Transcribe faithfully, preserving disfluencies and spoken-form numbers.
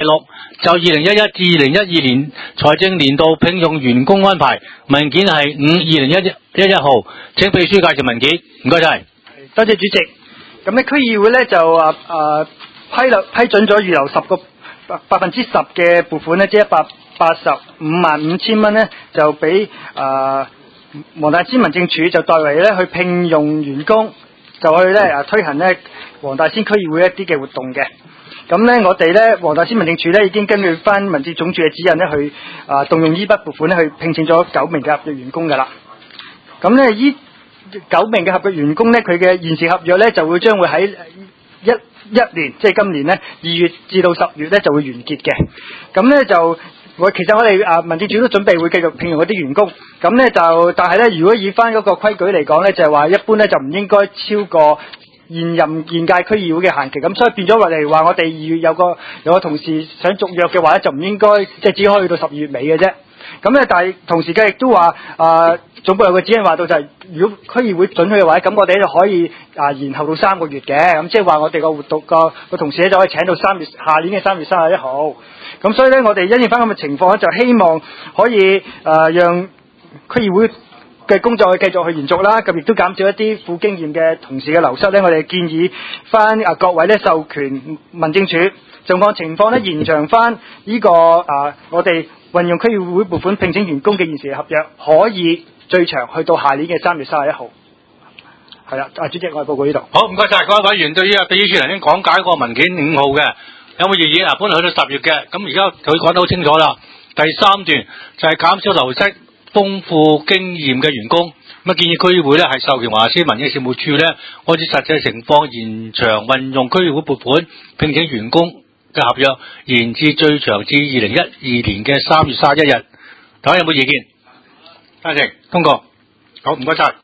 六就二零一一至二零一二年財政年度聘用員工安排文件係五二零一一一號，請秘書介紹文件，唔該晒。 多謝主席。咁咧區議會咧就啊啊批落批准咗預留十個百百分之十嘅撥款咧，即係一百八十五萬五千蚊咧，就俾啊黃大仙民政處就代為咧去聘用員工，就去咧啊推行咧黃大仙區議會一啲嘅活動嘅。咁咧，我哋咧黃大仙民政處咧已經根據翻民政總署嘅指引咧，去啊動用呢筆撥款咧去聘請咗九名嘅合約員工噶啦。咁咧，呢九名嘅合約員工咧，佢嘅現時合約咧就會將會喺一一年，即係今年咧二月至到十月咧就會完結嘅。咁咧就我其實我哋啊民政處都準備會繼續聘用嗰啲員工。咁咧就但係咧，如果以翻嗰個規矩嚟講咧，就係話一般咧就唔應該超過現任現屆區議會嘅限期，咁所以變咗我哋話我哋二月有個有個同事想續約嘅話咧，就唔應該即係只可以去到十二月尾嘅啫。咁咧，但係同時嘅亦都話啊，總部有個指引話到就係、是，如果區議會准許嘅話，咁我哋就可以啊延後到三個月嘅。咁即係話我哋個活動個個同事咧就可以請到三月下年嘅三月三十一號。咁所以咧，我哋因應翻咁嘅情況咧，就希望可以啊讓區議會嘅工作去繼續去延續啦，咁亦都減少一啲富經驗嘅同事嘅流失咧。我哋建議翻啊各位咧授權民政處就按情況咧延長翻呢個啊我哋運用區議會撥款聘請員工嘅現時嘅合約，可以最長去到下年嘅三月三十一號。係啦，啊主席，我報告呢度。 好，唔該晒各位委員對於啊秘書頭先講解嗰個文件五號嘅，有冇異議啊？本來去到十月嘅，咁而家佢講得好清楚啦。第三段就係減少流失豐富經驗嘅員工，咁啊建議區議會咧係授權黃大仙民政事務處咧，按照實際情況延長運用區議會撥款聘請員工嘅合約，延至最長至二零一二年嘅三月三十一日。大家有冇意見？贊成通過。好，唔該晒。